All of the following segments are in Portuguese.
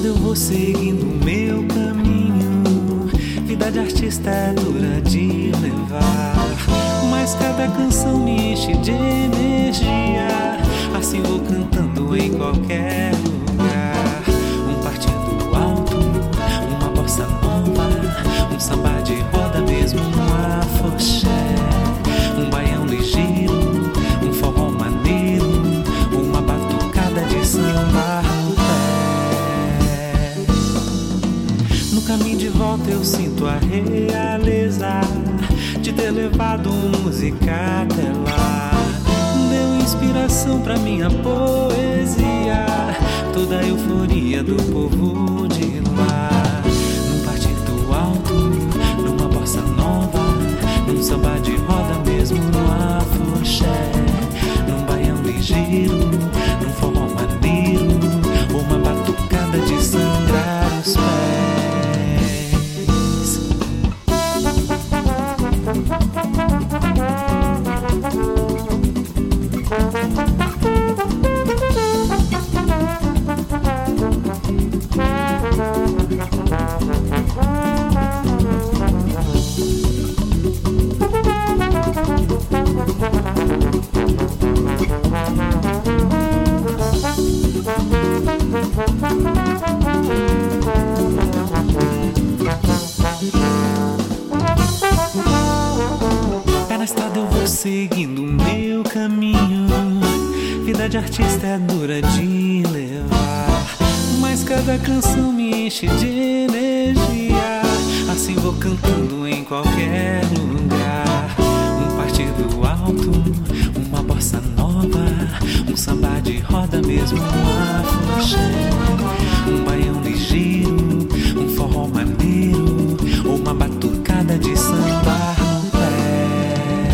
estrada eu vou seguindo o meu caminho. Vida de artista é dura de levar, mas cada canção me enche de energia. Assim vou cantando em qualquer lugar. Um partido alto, uma bossa nova, um samba de roda mesmo, um afoxé, um baião ligeiro, um forró maneiro, uma batucada de samba no pé. No caminho de volta eu sinto a realeza de ter levado música até lá. Deu inspiração pra minha poesia, toda a euforia do povo de lá. Num partido alto, numa bossa nova, num samba de roda mesmo, no afoxé, num baião ligeiro, num forró maneiro, uma batucada de sangrar os pés. Pé na estrada eu vou seguindo o meu caminho. Vida de artista é dura de levar, mas cada canção me enche de energia. Assim vou cantando em qualquer lugar. Um partido alto, uma bossa nova, um samba de roda mesmo, um afoxé, um baião ligeiro, um forró maneiro, uma batucada de samba no pé.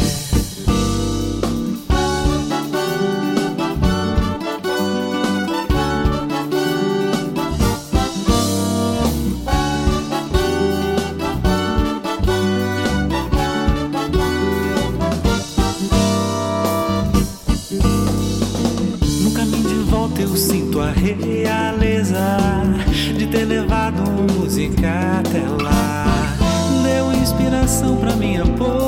No caminho de volta eu sinto a realeza de ter levado música até lá. Deu inspiração pra minha poesia,